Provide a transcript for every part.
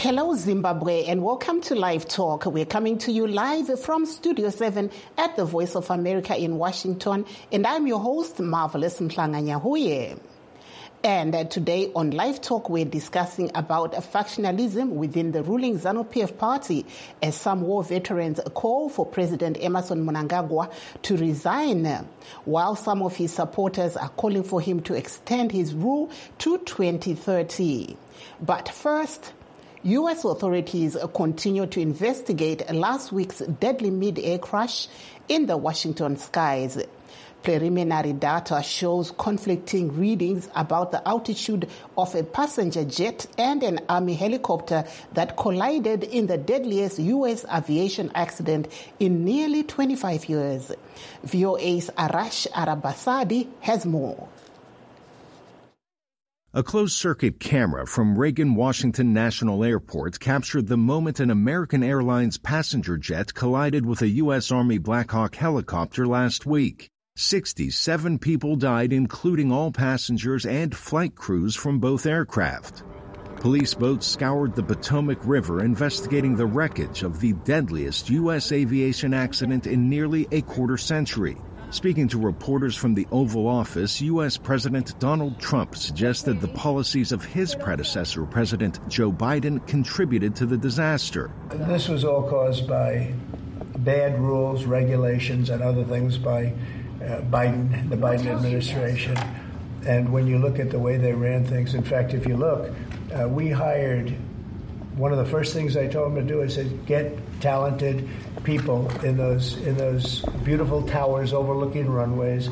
Hello, Zimbabwe, and welcome to Live Talk. We're coming to you live from Studio 7 at the Voice of America in Washington, and I'm your host, Marvelous Mhlanga-Nyahuye. And today on Live Talk, we're discussing about factionalism within the ruling ZANU-PF party as some war veterans call for President Emmerson Mnangagwa to resign, while some of his supporters are calling for him to extend his rule to 2030. But first, U.S. authorities continue to investigate last week's deadly mid-air crash in the Washington skies. Preliminary data shows conflicting readings about the altitude of a passenger jet and an Army helicopter that collided in the deadliest U.S. aviation accident in nearly 25 years. VOA's Arash Arabasadi has more. A closed-circuit camera from Reagan Washington National Airport captured the moment an American Airlines passenger jet collided with a U.S. Army Black Hawk helicopter last week. 67 people died, including all passengers and flight crews from both aircraft. Police boats scoured the Potomac River investigating the wreckage of the deadliest U.S. aviation accident in nearly a quarter century. Speaking to reporters from the Oval Office, U.S. President Donald Trump suggested the policies of his predecessor, President Joe Biden, contributed to the disaster. This was all caused by bad rules, regulations, and other things by the Biden administration. And when you look at the way they ran things, in fact, if you look, we hired, one of the first things I told them to do is say, get talented people in those beautiful towers overlooking runways.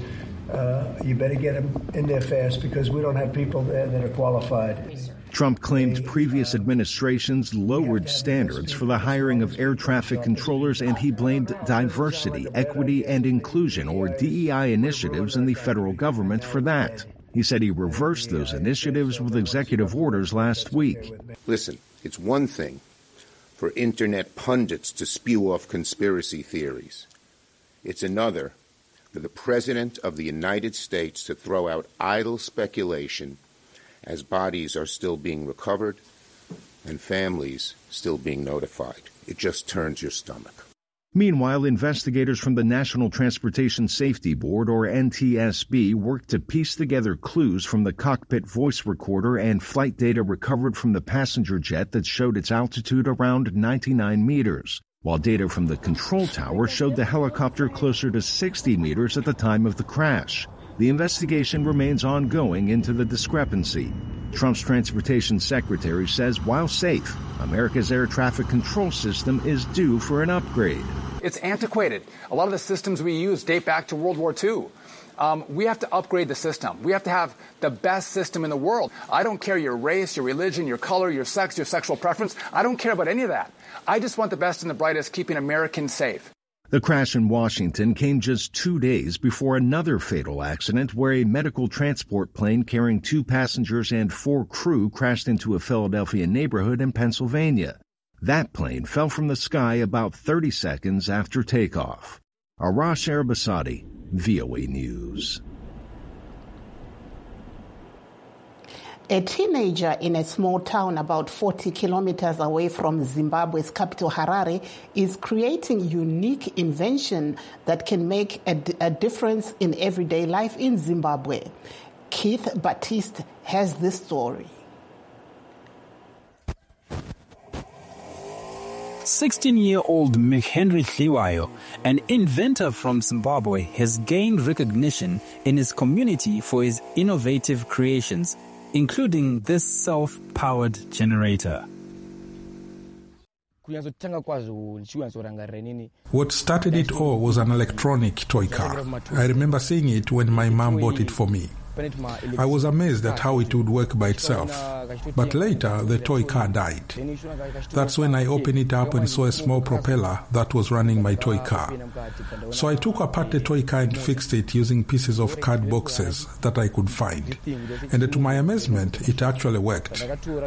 You better get them in there fast because we don't have people there that are qualified. Trump claimed previous administrations lowered standards for the hiring of air traffic controllers, and he blamed diversity, equity, and inclusion, or DEI initiatives in the federal government for that. He said he reversed those initiatives with executive orders last week. Listen, it's one thing for internet pundits to spew off conspiracy theories. It's another for the President of the United States to throw out idle speculation as bodies are still being recovered and families still being notified. It just turns your stomach. Meanwhile, investigators from the National Transportation Safety Board, or NTSB, worked to piece together clues from the cockpit voice recorder and flight data recovered from the passenger jet that showed its altitude around 99 meters, while data from the control tower showed the helicopter closer to 60 meters at the time of the crash. The investigation remains ongoing into the discrepancy. Trump's transportation secretary says while safe, America's air traffic control system is due for an upgrade. It's antiquated. A lot of the systems we use date back to World War II. We have to upgrade the system. We have to have the best system in the world. I don't care your race, your religion, your color, your sex, your sexual preference. I don't care about any of that. I just want the best and the brightest keeping Americans safe. The crash in Washington came just 2 days before another fatal accident where a medical transport plane carrying 2 passengers and 4 crew crashed into a Philadelphia neighborhood in Pennsylvania. That plane fell from the sky about 30 seconds after takeoff. Arash Arabasadi, VOA News. A teenager in a small town about 40 kilometers away from Zimbabwe's capital, Harare, is creating unique invention that can make a difference in everyday life in Zimbabwe. Keith Baptiste has this story. 16-year-old McHenry Dliwayo, an inventor from Zimbabwe, has gained recognition in his community for his innovative creations, including this self-powered generator. What started it all was an electronic toy car. I remember seeing it when my mom bought it for me. I was amazed at how it would work by itself. But later, the toy car died. That's when I opened it up and saw a small propeller that was running my toy car. So I took apart the toy car and fixed it using pieces of card boxes that I could find. And to my amazement, it actually worked.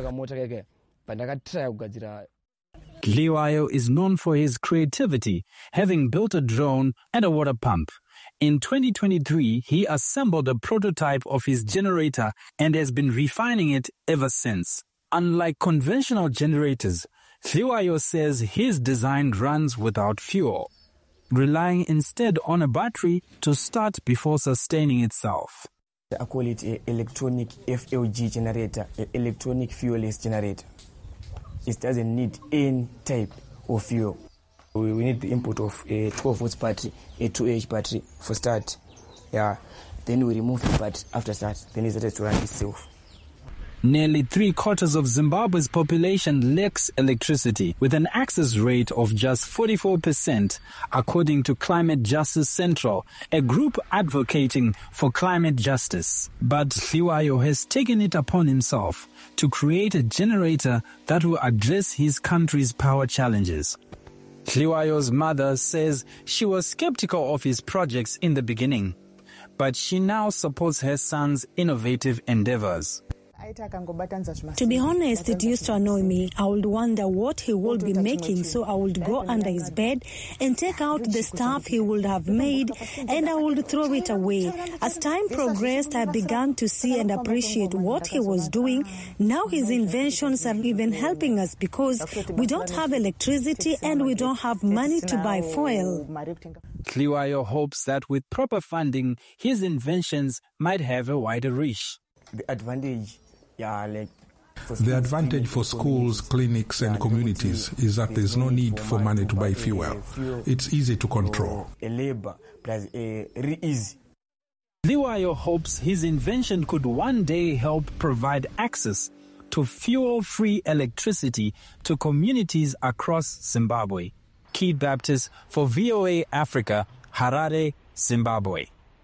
Dliwayo is known for his creativity, having built a drone and a water pump. In 2023, he assembled a prototype of his generator and has been refining it ever since. Unlike conventional generators, Hliwayo says his design runs without fuel, relying instead on a battery to start before sustaining itself. I call it an electronic FLG generator, an electronic fuelless generator. It doesn't need any type of fuel. We need the input of a 12 volts battery, a 2Ah battery for start. Yeah. Then we remove the battery after that. Then it starts to run itself. Nearly 3/4 of Zimbabwe's population lacks electricity, with an access rate of just 44%, according to Climate Justice Central, a group advocating for climate justice. But Hliwayo has taken it upon himself to create a generator that will address his country's power challenges. Hliwayo's mother says she was skeptical of his projects in the beginning, but she now supports her son's innovative endeavors. To be honest, it used to annoy me. I would wonder what he would be making, so I would go under his bed and take out the stuff he would have made, and I would throw it away. As time progressed, I began to see and appreciate what he was doing. Now his inventions are even helping us because we don't have electricity and we don't have money to buy fuel. Hliwayo hopes that with proper funding, his inventions might have a wider reach. The advantage for schools, clinics and communities is that there's no need for money to buy fuel. It's easy to control. Hliwayo hopes his invention could one day help provide access to fuel-free electricity to communities across Zimbabwe. Keith Baptist for VOA Africa, Harare, Zimbabwe.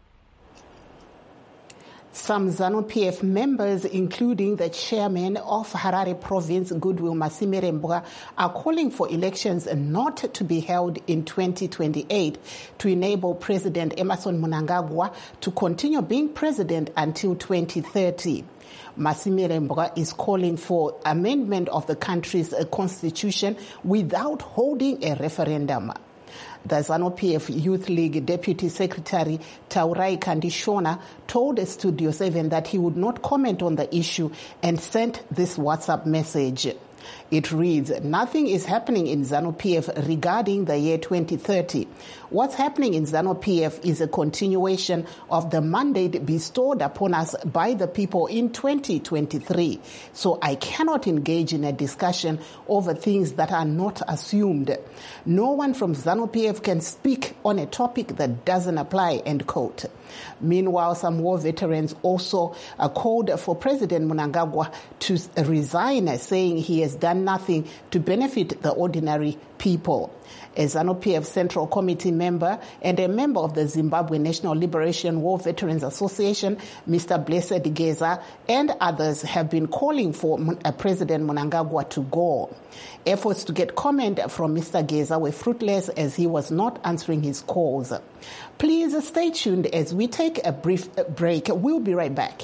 Some ZANU-PF members, including the chairman of Harare Province, Goodwill Masemerembwa, are calling for elections not to be held in 2028 to enable President Emmerson Mnangagwa to continue being president until 2030. Masemerembwa is calling for amendment of the country's constitution without holding a referendum. The ZANU-PF Youth League Deputy Secretary Taurai Kandishona told Studio 7 that he would not comment on the issue and sent this WhatsApp message. It reads, "Nothing is happening in ZANU-PF regarding the year 2030. What's happening in ZANU-PF is a continuation of the mandate bestowed upon us by the people in 2023. So I cannot engage in a discussion over things that are not assumed. No one from ZANU-PF can speak on a topic that doesn't apply," end quote. Meanwhile, some war veterans also called for President Mnangagwa to resign, saying he has done nothing to benefit the ordinary people. A ZANU-PF Central Committee member and a member of the Zimbabwe National Liberation War Veterans Association, Mr. Blessed Geza, and others have been calling for President Mnangagwa to go. Efforts to get comment from Mr. Geza were fruitless as he was not answering his calls. Please stay tuned as we take a brief break. We'll be right back.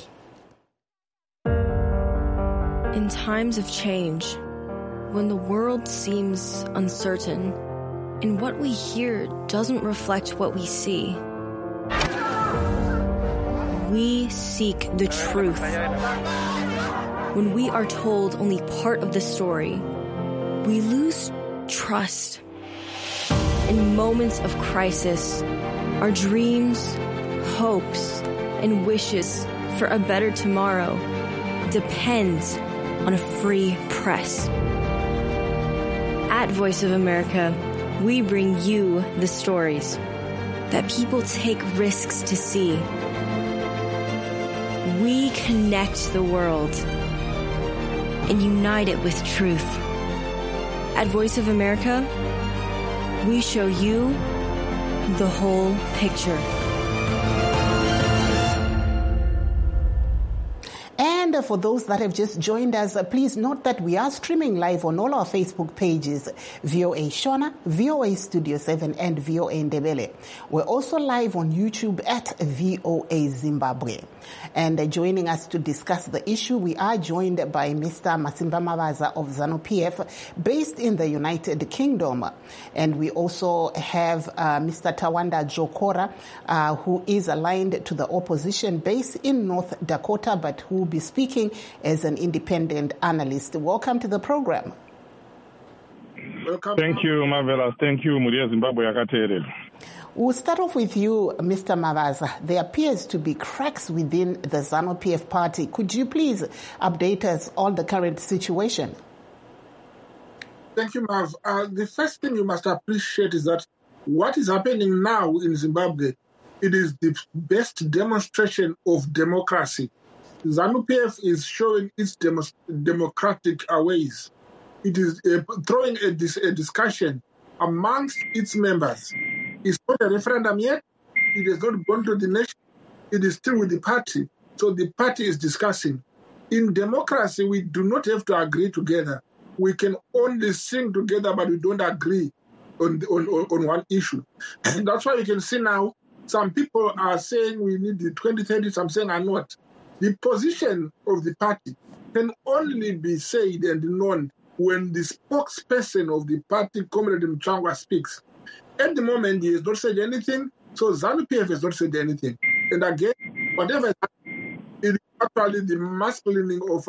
In times of change, when the world seems uncertain and what we hear doesn't reflect what we see, we seek the truth. When we are told only part of the story, we lose trust. In moments of crisis, our dreams, hopes, and wishes for a better tomorrow depends on a free press. At Voice of America, we bring you the stories that people take risks to see. We connect the world and unite it with truth. At Voice of America, we show you the whole picture. And for those that have just joined us, please note that we are streaming live on all our Facebook pages, VOA Shona, VOA Studio 7, and VOA Ndebele. We're also live on YouTube at VOA Zimbabwe. And joining us to discuss the issue, we are joined by Mr. Masimba Mavaza of ZANU-PF, based in the United Kingdom. And we also have Mr. Tawanda Jokora, who is aligned to the opposition, based in North Dakota, but who will be speaking speaking as an independent analyst. Welcome to the program. Welcome. Thank you, Marvelous. Thank you, Muria Zimbabwe Akatere. We'll start off with you, Mr. Mavaza. There appears to be cracks within the ZANU-PF party. Could you please update us on the current situation? Thank you, Marv. The first thing you must appreciate is that what is happening now in Zimbabwe, it is the best demonstration of democracy. ZANU-PF is showing its democratic ways. It is throwing a discussion amongst its members. It's not a referendum yet. It has not gone to the nation. It is still with the party. So the party is discussing. In democracy, we do not have to agree together. We can only sing together, but we don't agree on one issue. And that's why you can see now some people are saying we need the 2030, some saying are not. The position of the party can only be said and known when the spokesperson of the party, Comrade Mchangwa, speaks. At the moment, he has not said anything, so ZANU-PF has not said anything. And again, whatever it is actually the masculining of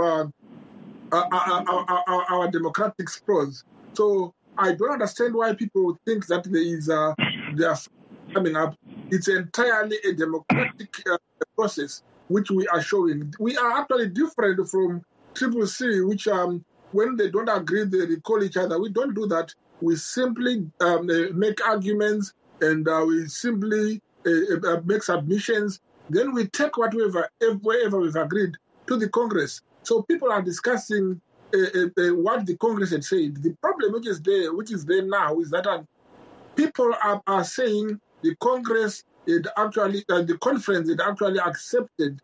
our democratic prose. So I don't understand why people think that they are coming up. It's entirely a democratic process which we are showing. We are actually different from CCC, which when they don't agree, they recall each other. We don't do that. We simply make arguments and we simply make submissions. Then we take wherever we've agreed to the Congress. So people are discussing what the Congress had said. The problem which is there now, is that people are saying the Congress the conference had actually accepted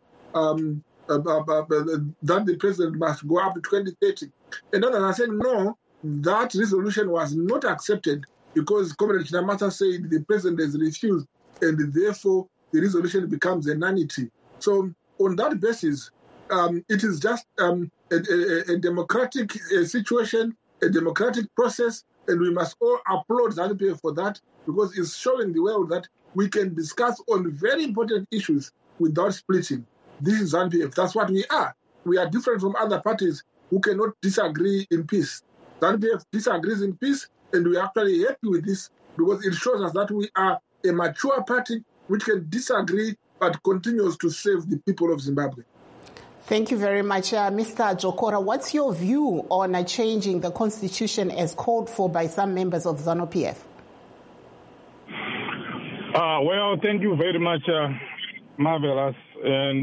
that the president must go up to 2030. And others are saying, no, that resolution was not accepted because Comrade Chinamata said the president has refused, and therefore the resolution becomes a nullity. So on that basis, it is just a democratic situation, a democratic process, and we must all applaud ZANU-PF for that because it's showing the world that we can discuss on very important issues without splitting. This is ZANU-PF. That's what we are. We are different from other parties who cannot disagree in peace. ZANU-PF disagrees in peace, and we are actually happy with this because it shows us that we are a mature party which can disagree but continues to serve the people of Zimbabwe. Thank you very much. Mr. Jokora, what's your view on changing the constitution as called for by some members of ZANU-PF? Well, thank you very much, Marvelous. And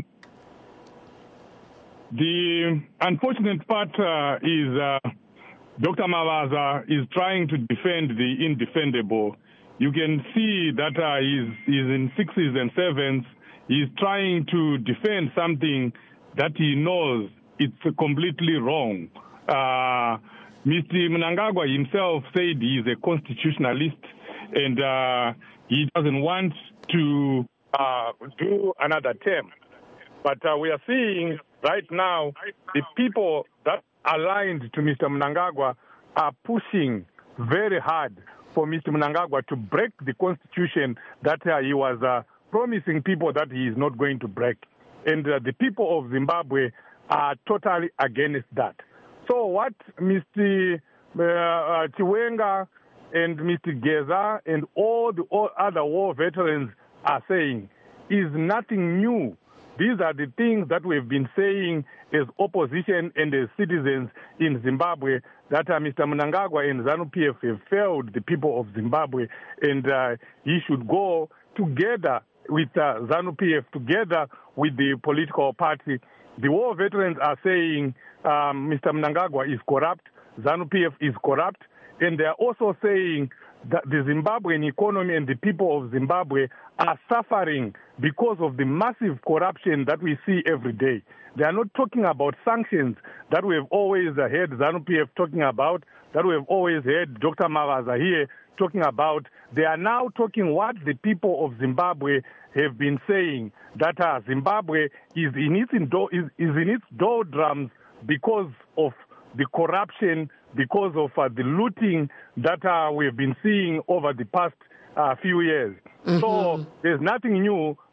the unfortunate part is Dr. Mavaza is trying to defend the indefendable. You can see that he's in 6s and 7s. He's trying to defend something that he knows it's completely wrong. Mr. Mnangagwa himself said he's a constitutionalist and he doesn't want to do another term. But we are seeing right now the people that aligned to Mr. Mnangagwa are pushing very hard for Mr. Mnangagwa to break the constitution that he was promising people that he is not going to break. And the people of Zimbabwe are totally against that. So what Mr. Chiwenga and Mr. Geza and all other war veterans are saying is nothing new. These are the things that we've been saying as opposition and as citizens in Zimbabwe, that Mr. Mnangagwa and ZANU-PF have failed the people of Zimbabwe, and he should go together with ZANU-PF, together with the political party. The war veterans are saying Mr. Mnangagwa is corrupt, ZANU-PF is corrupt, and they are also saying that the Zimbabwean economy and the people of Zimbabwe are suffering because of the massive corruption that we see every day. They are not talking about sanctions that we have always heard ZANU-PF talking about, that we have always heard Dr. Mavaza here talking about. They are now talking what the people of Zimbabwe have been saying, that Zimbabwe is in its doldrums because of the corruption, because of the looting that we have been seeing over the past few years. Mm-hmm. So there's nothing new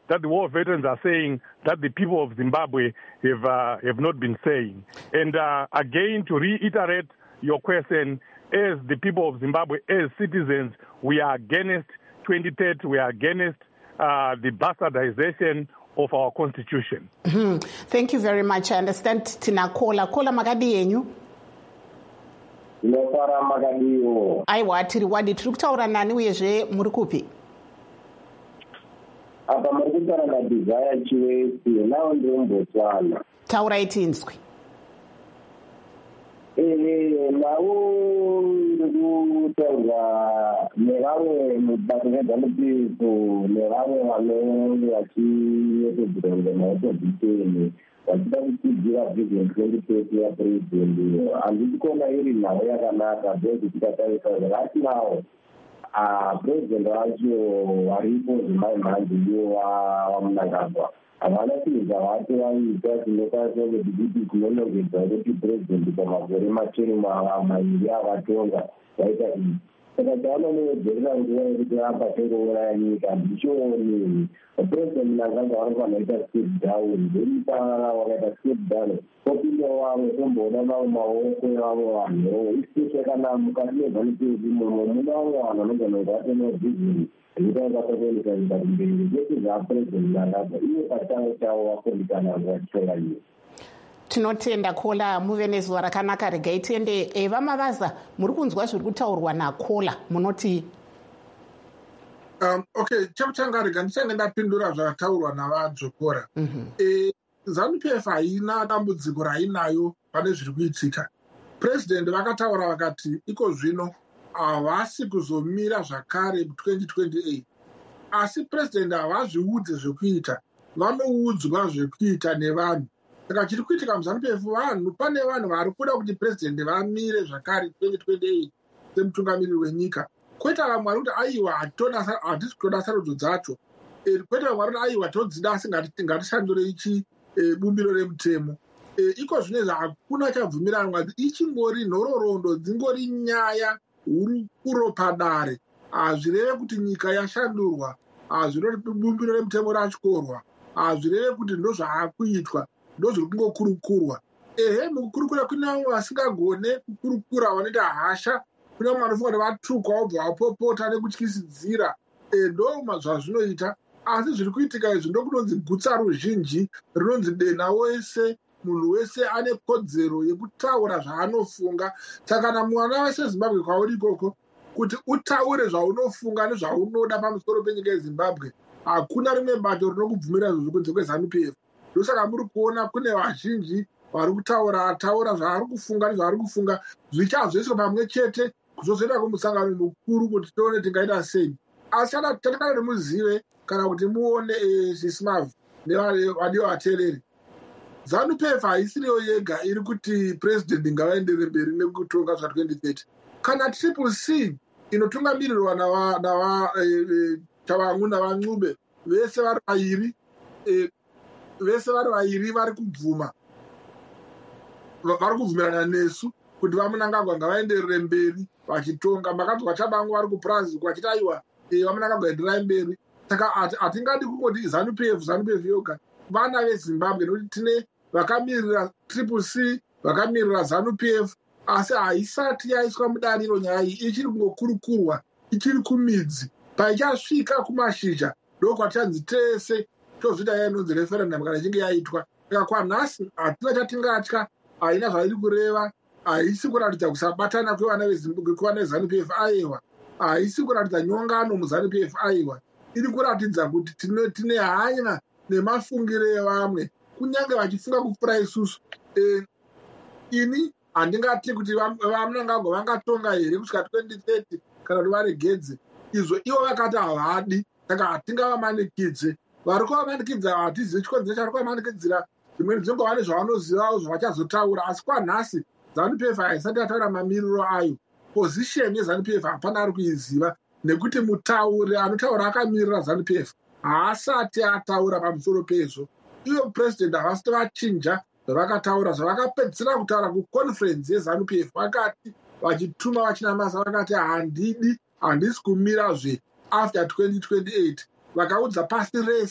that the war veterans are saying that the people of Zimbabwe have not been saying. And again, to reiterate your question, as the people of Zimbabwe, as citizens, we are against 2030, we are against the bastardization of our constitution. Thank you very much. I understand Tina Kola Magadi yenyu. Nopara Magadiyo. Aiwa tiri wadi turukutaura nani uyezve muri kupi? Apa murikutaura naDesire Chiwesi nawo ndiri muBotswana. Taurai tinzwi. Nawo ndikutaura nevamwe mubato reZANU-PF nevamwe vanenge vachiyetedzera maopozisheni vachida kutsigira vision 2030 yapurezidendi. Handisi kuona iri nhau yakanaka bhezi tikatarisa zvakati nawo purezidendi wacho aripo zvemaimhanzi ndiwo waMnangagwa havana chinhu zvavati vaita chinokwanisa kuti kunonongedza kuti purezidendi pamakore machenu mairi avatonga vaita izvi. Saka tavanonowedzerera nguva yekuti apatongouraya nyika handichioni. Purezidendi Mnangagwa vanofanira kuita step down, veiparara vakaita step down popindawo vamwe tomboona mamwe maoko evamwe vanhu. Especially kana mukati meZANU-PF mune vamwe vanhu vanogona kuti vatema vision zvekutanga kwatoendesa nyika kumberi kwete zvapurezidendi Mnangagwa iye pachavo chavo wakundikana vachitonga nyika. Tinotenda Kola muve nezuva rakanaka. Regai tiende vaMavaza, muri kunzwa zviri kutaurwa naKola, munoti? Okay, chekutanga rega ndichange ndapindura zvakataurwa navaDzokora. ZANU-PF haina dambudziko rainayo pane zviri kuitika. President vakataura vakati iko zvino havasi kuzomira zvakare 2028. Asi president havazviudze zvekuita, vanoudzwa zvekuita nevanhu. Saka chiri kuitika muZANU-PF vanhu, pane vanhu vari kuda kuti president vamire zvakare 2028 semutungamiriri wenyika. Kwete vamwe vari kuti aiwa hatisi kutoda sarudzo dzacho. Kwete vamwe vari kuti aiwa todzida asi ngatishandure ichi bumbiro remutemo. Iko zvinezvi hakuna chabvumiranwa, ichingori nhororondo, dzingori nyaya huru kuro padare. Hazvireve kuti nyika yashandurwa, hazvireve kuti bumbiro remutemo ratyorwa, hazvireve kuti ndozvaakuitwa, ndozviri kungokurukurwa. Mukukurukura kune vamwe vasingagone kukurukura vanoita hasha, kune vamwe vanofunga kuti vatukwa vobva vapopota nekutyisidzira. Ndo zvazvinoita. Asi zviri kuitika izvi ndokunonzi gutsa ruzhinji rinonzi dena wese, munhu wese ane kodzero yekutaura zvaanofunga. Saka kana mwana wese Zimbabwe kwauri ikoko kuti utaure zvaunofunga nezvaunoda pamusoro penyika yeZimbabwe, hakuna rimwe bato rinokubvumira izvozvo kunze kweZANU-PF. Ndosaka muri kuona kune vazhinji vari kutaura zvaari kufunga nezvaari kufunga zvichazoiswa pamwe chete kuzozoenda kumusangano mukuru kuti tione tingaita sei. Asi chatakada kuti muzive kana kuti muone zvismav nevadiwa vateereri, ZANU-PF haisiriyo yega iri kuti president ngavaendere mberi nekutonga zva2030. Kana CCC inotungamirirwa navaChavangu navaNcube vese vari vayiri vari kubvuma, vari kubvumirana nesu kuti vaMnangagwa ngavaenderere mberi vachitonga. Makadzwa Chabangu vari kupuraziwa vachiti aiwa vaMnangagwa enderai mberi. Saka hatingadi kungoti ZANU-PF yoga, vana veZimbabwe nokuti tine vakamirira CCC, vakamirira ZANU-PF, asi haisati yaiswa mudariro nyaya iyi, ichiri kungokurukurwa, ichiri kumidzi. Paichasvika kumashizha ndokwachanzi tese tozoita yaya inonzi referendum kana ichinge yaitwa. Saka kwanhasi hatina chatingatya, haina zvairi kureva, haisi kuratidza kusabatana kwevana veZimbabwe kwevana veZANU-PF aiwa, haisi kuratidza nyongano muZANU-PF aiwa, iri kuratidza kuti tine hanya nemafungiro evamwe, kunyange vachifunga kupfuura isusu. Ini handingati kuti vaMnangagwa vangatonga here kusvika 2030 kana kuti varegedze izvo, ivo vakati havadi. Saka hatingavamanikidze. Vari kuvamanikidza hatizivi chikonzero chari kuvamanikidzira. Dzimweni dzenguva vane zvavanozivawo zvavachazotaura, asi kwanhasi ZANU-PF haisati yataura mamiriro ayo. Position yeZANU-PF hapana ari kuiziva, nekuti mutauri anotaura akamirira ZANU-PF haasati ataura pamusoro pezvo. Ivo president havasati vachinja zvavakataura, zvavakapedzisira kutaura kuconference yeZANU-PF. Vakati vachituma vachinamasa vakati handisi kumirazve after 2028. Vakaudza pasi rese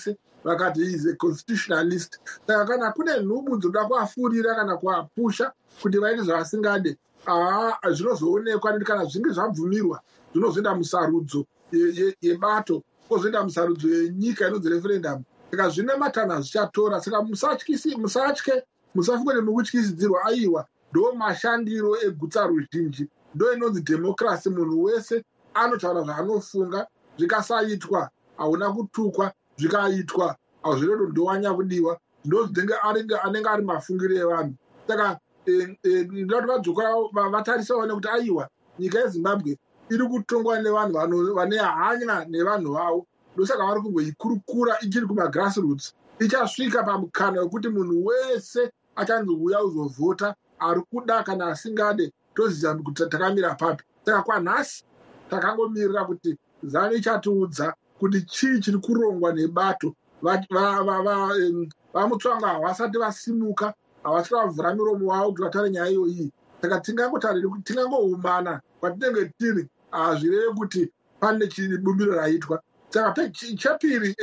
vakati he is a constitutionalist. Saka kana kune nhubu dzoda kuafurira kana kuapusha kuti vaite zvavasingade, zvinozoonekwa kana zvinge zvabvumirwa zvinozoenda musarudzo yebato, kozoenda musarudzo yenyika inonzi referendum. Saka zvine matana zvichatora. Saka musatye, musafunge nemukutyisidzirwa. Aiwa, ndo mashandiro egutsa ruzhinji, ndo inonzi democracy. Munhu wese anotaura zvaanofunga, zvikasaitwa hauna kutukwa, zvikaitwa hazviredo ndowanya kudiwa, ndo anenge ari mafungiro evanhu. Saka ndoti vadzoka vatarisa vaone kuti aiwa, nyika yeZimbabwe iri kutongwa nevanhu vane hanya nevanhu vavo, ndosaka vari kungoikurukura ichiri kumagrassroots. Ichasvika pamukana wekuti munhu wese achanzouya uzovhota, ari kuda kana asingade, toziva kuti takamira papi. Saka kwanhasi takangomirira kuti ZANU ichatiudza kuti chii chiri kurongwa nebato. Vamutsvanga havasati vasimuka, havasati vavhura miromo wavo kuti vatare nyaya iyoyi. Saka tingangotariri kuti tingangoumana kwatinenge tiri, hazvireve kuti pane chibumbiro raitwa. Saka chepiri,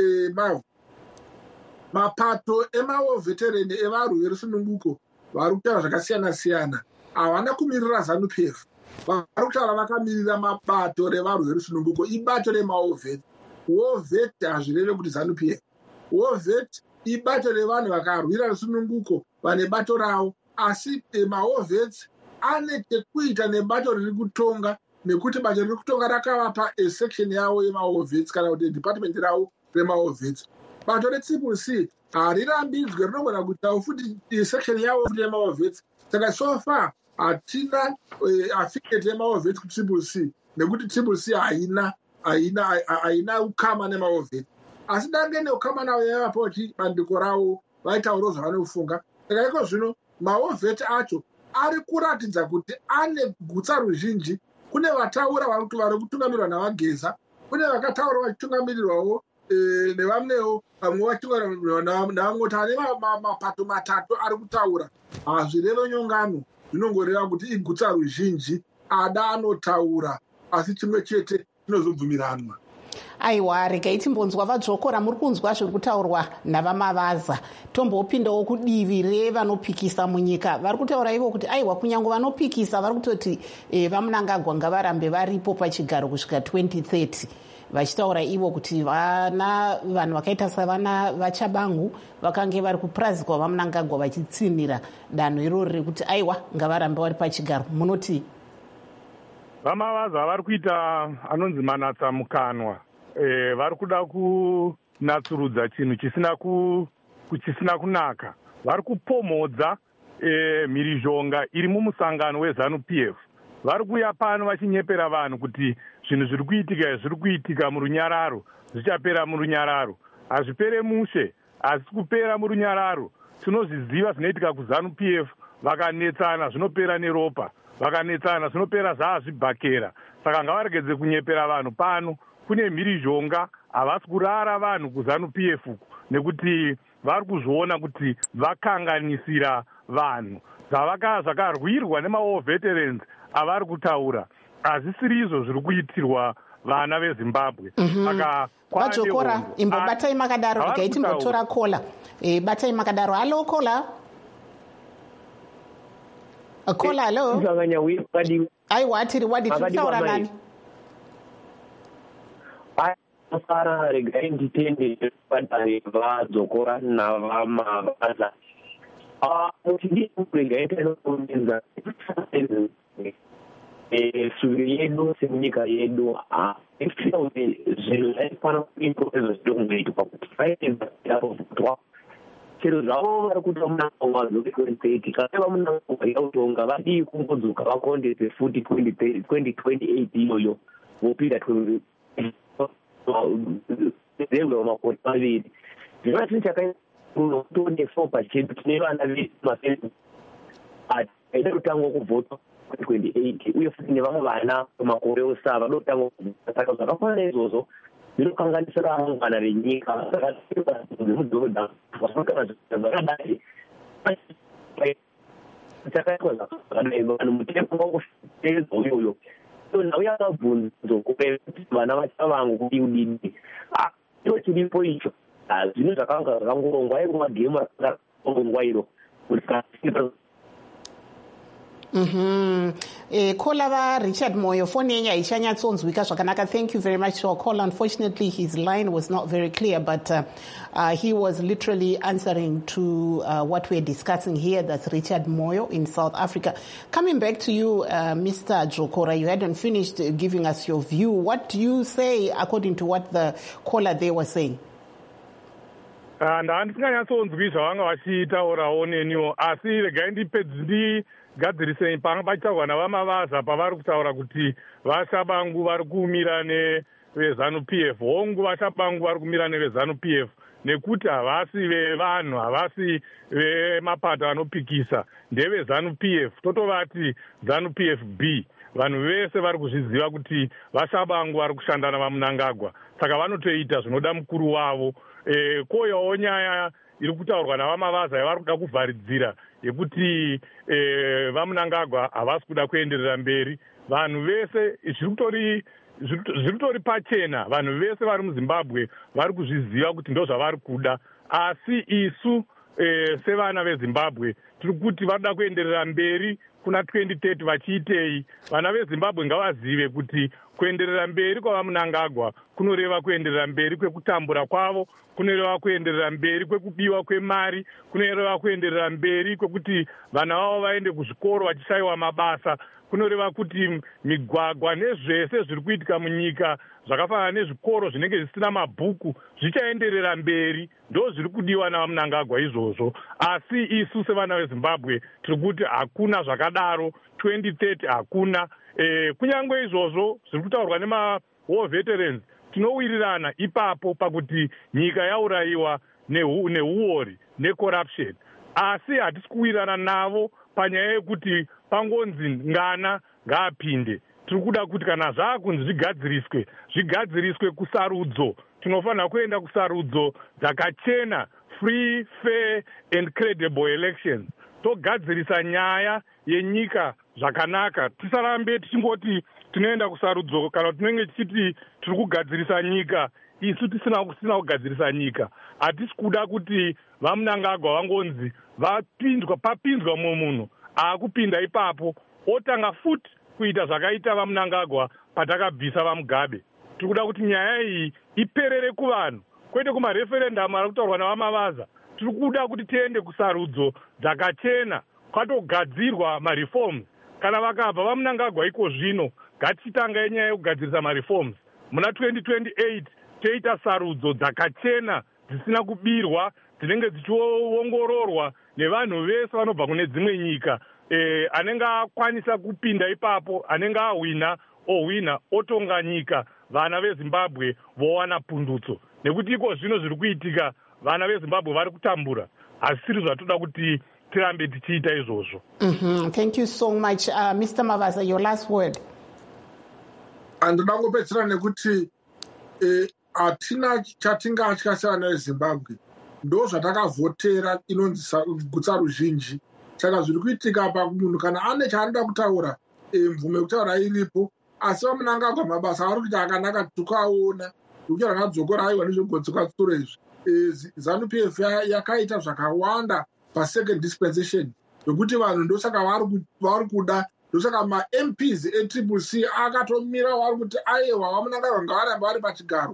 mapato emaveterani evarwi verusununguko vari kutaura zvakasiyana-siyana, havana kumirira ZANU-PF. Vari kutaura vakamirira mabato revarwi verusununguko, ibato remaovheti. Wovheti hazvireve kuti ZANU-PF. Wovheti ibato revanhu vakarwira rusununguko, vane bato ravo, asi maovheti ane chekuita nebato riri kutonga, nekuti bato riri kutonga rakavapa section yavo yemaovheti kana kuti department ravo remaovheti. Bato reCCC harirambidzwe, rinogona kuitawo futi section yavo yemaovheti. Saka so far hatina affiliate yemaovheti kuCCC, nekuti CCC haina ukama nemaovheti. Asi dange neukama navo yavapo kuti bandiko ravo vaitauro zvavanofunga. Saka iko zvino maovheti acho ari kuratidza kuti ane gutsa ruzhinji. Kune vataura vari kutungamirwa navageza, kune vakataura vachitungamirirwawo nevamwewo, vamwe vachitungamirirwa navamwe, kuti ane mapato matatu ari kutaura. Hazvireve nyongano, zvinongoreva kuti igutsa ruzhinji, ada anotaura, asi chimwe chete chinozobvumiranwa. Aiwa, regai timbonzwa vadzokora, muri kunzwa zviri kutaurwa navamavaza. Tombopindawo kudivi revanopikisa munyika. Vari kutaura ivo kuti aiwa, kunyange vanopikisa vari kutoti vamunangagwa ngavarambe varipo pachigaro kusvika 2030. Vachitaura ivo kuti vanhu vakaita savana vaChabangu vakange vari kupuraziwa vamunangagwa vachitsinira danho iroro rekuti aiwa ngavarambe vari pachigaro. Munoti vamavaza vari kuita anonzi manatsamukanwa. Vari kuda kunatsurudza chinhu chisina kunaka. Vari kupomhodza mhirizhonga iri mumusangano weZANU-PF. Vari kuuya pano vachinyepera vanhu kuti zvinhu zviri kuitika murunyararo zvichapera murunyararo. Hazvipere mushe, asi kupera murunyararo. Tinozviziva zvinoitika kuZANU-PF. Vakanetsana zvinopera neropa, vakanetsana zvinopera zvaazvibhakera. Saka ngavaregedze kunyepera vanhu pano. Kune mhirizhonga havasi kurara vanhu kuZANU-PF uku, nekuti vari kuzviona kuti vakanganisira vanhu zvakarwirwa nemaveterans avari kutaura. Hazvisiri izvo zviri kuitirwa vana veZimbabwe. Saka vadzokora imbobatai makadaro, regai timbotora kola. Batai makadaro. Halo kola. Kola, halo. Aiwa, tiri wadi tutaura nani? Sara regai nditende padare vadzokora navamavaza. Kuti ndiregai tinokumenza suviro yedu semunyika yedu ifika kuti zvinhu zvaifana kuimproviza zvitongoitwa kuti vaitezaaotwa chero zvavo vari kuita munango 2030 kana vamunango yautonga vadii kungodzoka vakondese futi 2028 iyoyo vopinda zemwe makore maviri. Zvinoa chinhu chakaitoneso pachedu tine vana vedu mafacebook aida kutangwa kuvhotwa 2028 uye futi nevamwe vana makore osava vaida kutangwa kuvhota. Saka zvakafanana izvozvo zvinokanganisira ramangwana renyika. Zvemudhodha zvakadai chakaitwa zvakadai vanhu mutembo wangoteedza uyoyo. Nhau yakabvunzo kuti vana vaChabangu kuti udini icho chiripo icho zvinhu zvakanga zvakangorongwa ingova gemu rakangorongwa iro caller va Richard Moyo phone yenye aichanyatsonzwika zvakanaka. Thank you very much for our call. Unfortunately his line was not very clear, but he was literally answering to what we're discussing here. That's Richard Moyo in South Africa. Coming back to you, Mr. Jokora, you hadn't finished giving us your view. What do you say according to what the caller there was saying? Handisinganyatsoonzwi zvavanga vachitaurawo neniwo, asi regai ndigadzirisei panga pachitaurwa navamavaza pavari kutaura kuti vashabangu vari kumira nevezanu-PF. Hongu vashabangu vari kumira nevezanu-PF nekuti havasi vevanhu, havasi vemapato anopikisa, ndevezanu-PF. Totovati zanu-PF B. Vanhu vese vari kuzviziva kuti vashabangu vari kushanda navamunangagwa, saka vanotoita zvinoda mukuru wavo. Koyawo nyaya iri kutaurwa navamavaza yavari kuda kuvharidzira yekuti vamunangagwa havasi kuda kuenderera mberi. Vanhu vese zviritori pachena, vanhu vese vari muZimbabwe vari kuzviziva kuti ndo zvavari kuda, asi isu sevana veZimbabwe tiri kuti varikuda kuenderera mberi kuna 2030 vachiitei. Vana veZimbabwe ngavazive kuti kuenderera mberi kwavamunangagwa kunoreva kuenderera mberi kwekutambura kwavo, kunoreva kuenderera mberi kwekubiwa kwemari, kunoreva kuenderera mberi kwekuti vana vavo vaende kuzvikoro vachishayiwa mabasa, kunoreva kuti migwagwa nezvese zviri kuitika munyika zvakafanana nezvikoro zvinenge zvisina mabhuku zvichaenderera mberi. Ndo zviri kudiwa navamunangagwa izvozvo, asi isu sevana veZimbabwe tiri kuti hakuna zvakadaro, 2030 hakuna. Kunyangwe izvozvo zviri kutaurwa nemawar veterans, tinowirirana ipapo pakuti nyika yaurayiwa neuori necorruption, asi hatisi kuwirirana navo panyaya yekuti pangonzi ngana ngaapinde. Tiri kuda kuti kana zvaakunzi zvigadziriswe kusarudzo. Tinofanira kuenda kusarudzo dzakachena, free, fair and credible elections. Togadzirisa nyaya yenyika zvakanaka. Tisarambe tichingoti tinoenda kusarudzo kana tinenge tichiti tiri kugadzirisa nyika isu tisina kugadzirisa nyika. Hatisi kuda kuti vamunangagwa vangonzi papinzwa munhu aakupinda ipapo otanga futi kuita zvakaita vamunangagwa patakabvisa vaMugabe. Tiri kuda kuti nyaya iyi iperere kuvanhu, kwete kumareferendamu ari kutaurwa navamavaza. Tiri kuda kuti tiende kusarudzo dzakachena, kwatogadzirwa mareforms. Kana vakabva vamunangagwa iko zvino, ngatichitanga yenyaya yekugadzirisa mareforms. Muna 2028 toita sarudzo dzakachena dzisina kubirwa, dzinenge dzichiongororwa nevanhu vese vanobva kune dzimwe nyika. Anenge akwanisa kupinda ipapo, anenge ahwina ohwina otonga nyika, vana veZimbabwe vowana pundutso. Nekuti iko zvino zviri kuitika, vana veZimbabwe vari kutambura, hasiri zvatoda kuti tirambe tichiita izvozvo. Thank you so much. Mr. Mavaza, your last word. Andoda kupedzisira nekuti hatina chatingatya sevana veZimbabwe. Ndo zvatakavhotera inonzi gutsa ruzhinji. Saka zviri kuitika pamunhu kana ane chaanoda kutaura, mvume yekutaura iripo, asi vamunangagwa mabasa avari kuita akanaka tukaona. Ukira nadzokora aiwa nezvegotsoka sura izvi. ZANU-PF yakaita zvakawanda pasecond dispensation yokuti vanhu ndosaka vari kuda, ndosaka ma-MPs e-CCC akatomira vari kuti aiwa vamunangagwa ngavarambe vari pachigaro.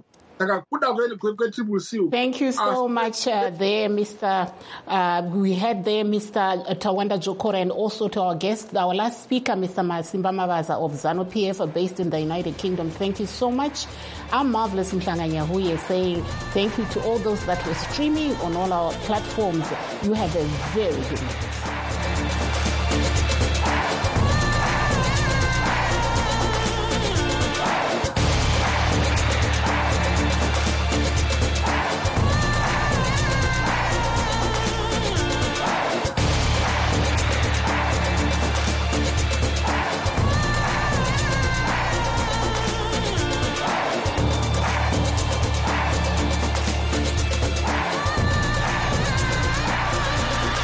Thank you so much there, Mr. We had there Mr. Tawanda Jokora, and also to our guest, our last speaker, Mr. Masimba Mavaza of ZANU-PF based in the United Kingdom. Thank you so much. I'm Marvelous Mhlanga Nyahuye saying thank you to all those that were streaming on all our platforms. You have a very good night.